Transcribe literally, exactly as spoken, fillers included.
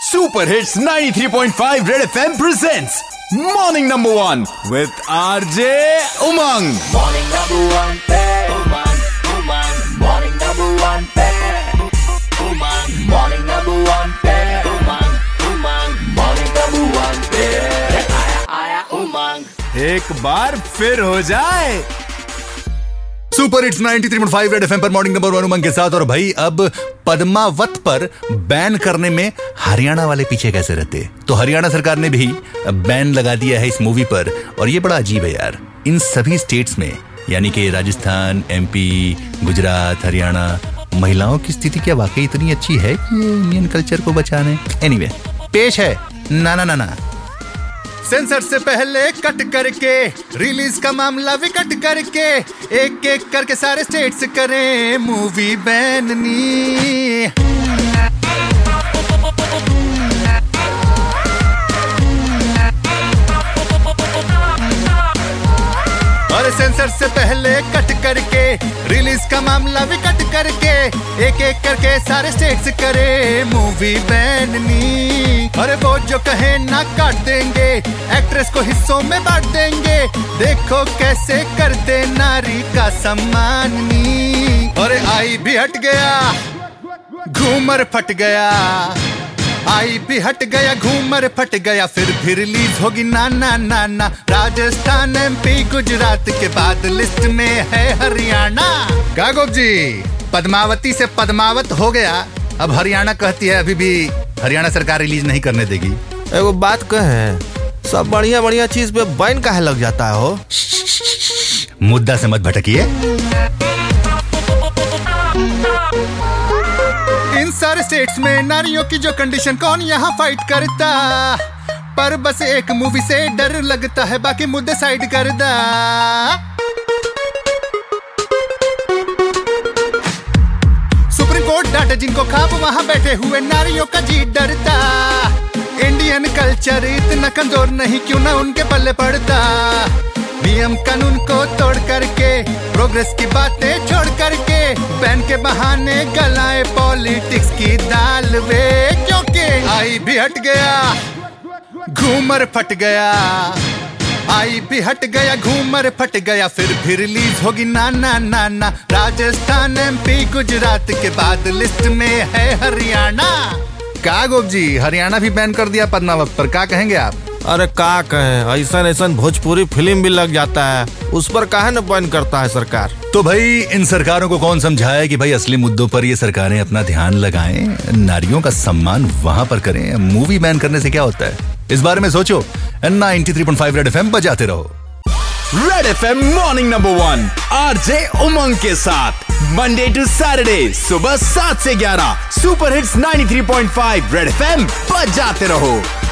Super hits ninety three point five red FM presents morning number one with RJ Umang. Morning number one पे Umang Umang morning number one पे Umang morning number one पे Umang Umang morning number one पे आया आया उमंग। एक बार फिर हो जाए super hits ninety three point five red FM पर मॉर्निंग नंबर वन उमंग के साथ। और भाई अब पद्मावत पर बैन करने में हरियाणा वाले पीछे कैसे रहते। तो हरियाणा सरकार ने भी बैन लगा दिया है इस मूवी पर। और ये बड़ा अजीब है यार, इन सभी स्टेट्स में यानी कि राजस्थान, एमपी, गुजरात, हरियाणा, महिलाओं की स्थिति क्या वाकई इतनी अच्छी है कि इंडियन कल्चर को बचाने। एनीवे पेश है ना ना ना ना सेंसर से पहले कट करके रिलीज का मामला विकट करके एक एक करके सारे स्टेट्स करें मूवी बैननी। और सेंसर से पहले कट करके रिलीज का मामला विकट करके एक एक करके सारे स्टेट्स करे मूवी बैननी। अरे वो जो कहे ना काट देंगे, एक्ट्रेस को हिस्सों में बांट देंगे, देखो कैसे करते नारी का सम्माननी। अरे आई भी हट गया घूमर फट गया, आई भी हट गया घूमर फट गया, फिर भी रिलीज होगी ना ना ना ना। राजस्थान, एमपी, गुजरात के बाद लिस्ट में है हरियाणा। कागोब जी पद्मावती से पद्मावत हो गया, अब हरियाणा कहती है अभी भी हरियाणा सरकार रिलीज नहीं करने देगी। एगो बात कहे, सब बढ़िया बढ़िया चीज पे बैन काहे लग जाता है हो? मुद्दा से मत भटकिए। इन सारे स्टेट्स में नारियों की जो कंडीशन कौन यहाँ फाइट करता, पर बस एक मूवी से डर लगता है, बाकी मुद्दे साइड कर दा। सुप्रीम कोर्ट डांटे जिनको खाप, वहां बैठे हुए नारियों का जी डरता। इंडियन कल्चर इतना कमजोर नहीं, क्यों ना उनके पल्ले पड़ता। नियम कानून को तोड़ करके प्रोग्रेस की बातें छोड़ करके बैन के बहाने गलाए पॉलिटिक्स की दाल वे। क्योंकि आई भी हट गया घूमर फट गया, आई भी हट गया घूमर फट गया, फिर भी रिलीज होगी ना ना ना ना। राजस्थान, एमपी, गुजरात के बाद लिस्ट में है हरियाणा। कागोब जी हरियाणा भी बैन कर दिया पद्मावत पर, क्या कहेंगे आप? अरे का कहें, ऐसा ऐसा भोजपुरी फिल्म भी लग जाता है, उस पर काहे न बैन करता है सरकार। तो भाई इन सरकारों को कौन समझाए कि भाई असली मुद्दों पर ये सरकारें अपना ध्यान लगाएं, नारियों का सम्मान वहां पर करें। मूवी बैन करने से क्या होता है, इस बारे में सोचो। Ninety three point five red FM बजाते रहो। Red FM morning number one RJ Umang के साथ मंडे टू सैटरडे सुबह सात से ग्यारह super hits ninety three point five red FM बजाते रहो।